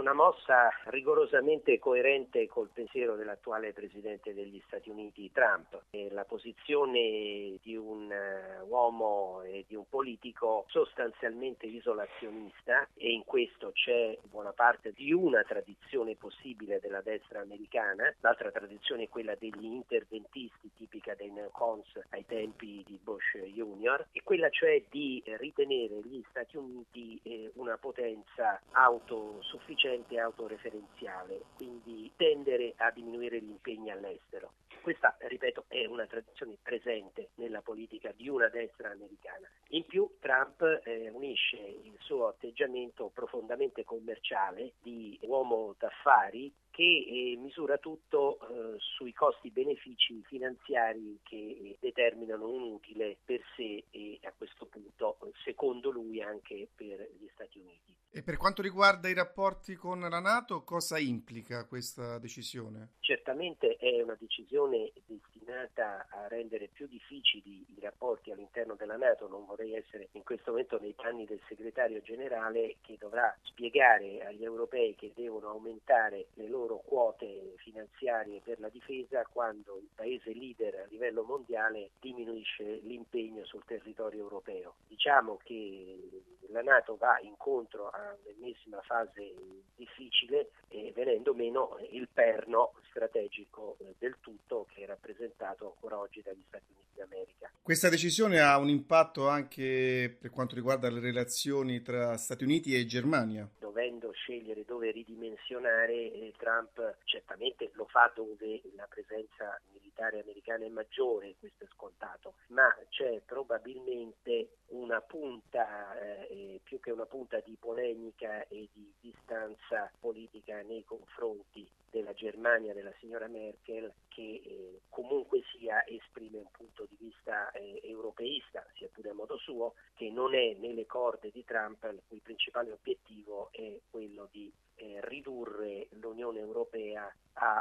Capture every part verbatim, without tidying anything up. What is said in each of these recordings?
una mossa rigorosamente coerente col pensiero dell'attuale presidente degli Stati Uniti, Trump. È la posizione di un uh, uomo e di un politico sostanzialmente isolazionista, e in questo c'è buona parte di una tradizione possibile della destra americana. L'altra tradizione è quella degli interventisti, tipica dei neocons ai tempi di Bush Junior, e quella cioè di ritenere gli Stati Uniti eh, una potenza autosufficiente e autoreferenziale, quindi tendere a diminuire gli impegni all'estero. Questa, ripeto, è una tradizione presente nella politica di una destra americana. In più Trump eh, unisce il suo atteggiamento profondamente commerciale di uomo d'affari che eh, misura tutto eh, sui costi-benefici finanziari che eh, determinano un utile per sé e a questo punto, secondo lui, anche per gli Stati Uniti. E per quanto riguarda i rapporti con la NATO, cosa implica questa decisione? Certamente è una decisione destinata a rendere più difficili i rapporti all'interno della NATO. Non vorrei essere in questo momento nei panni del segretario generale che dovrà spiegare agli europei che devono aumentare le loro quote finanziarie per la difesa quando il paese leader a livello mondiale diminuisce l'impegno sul territorio europeo. Diciamo che la NATO va incontro a un'ennesima fase difficile, eh, venendo meno il perno strategico eh, del tutto che è rappresentato ancora oggi dagli Stati Uniti d'America. Questa decisione ha un impatto anche per quanto riguarda le relazioni tra Stati Uniti e Germania. Dovendo scegliere dove ridimensionare, eh, Trump certamente lo fa dove la presenza militare americana è maggiore, questo è scontato, ma c'è probabilmente una punta, eh, più che una punta di polemica e di distanza politica nei confronti della Germania della signora Merkel, che eh, comunque sia esprime un punto di vista eh, europeista, sia pure a modo suo, che non è nelle corde di Trump, il cui principale obiettivo è quello di eh, ridurre l'Unione Europea a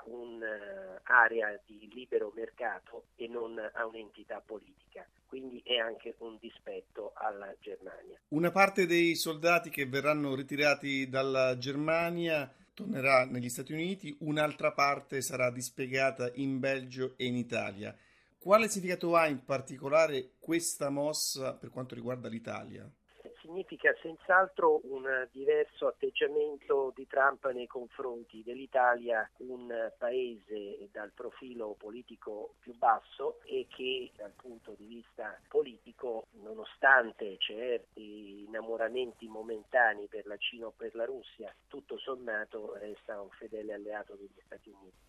un'area uh, di libero mercato e non a un'entità politica. Quindi è anche un dispetto alla Germania. Una parte dei soldati che verranno ritirati dalla Germania tornerà negli Stati Uniti, un'altra parte sarà dispiegata in Belgio e in Italia. Quale significato ha in particolare questa mossa per quanto riguarda l'Italia? Significa senz'altro un diverso atteggiamento di Trump nei confronti dell'Italia, un paese dal profilo politico più basso e che dal punto di vista politico, nonostante certi innamoramenti momentanei per la Cina o per la Russia, tutto sommato resta un fedele alleato degli Stati Uniti.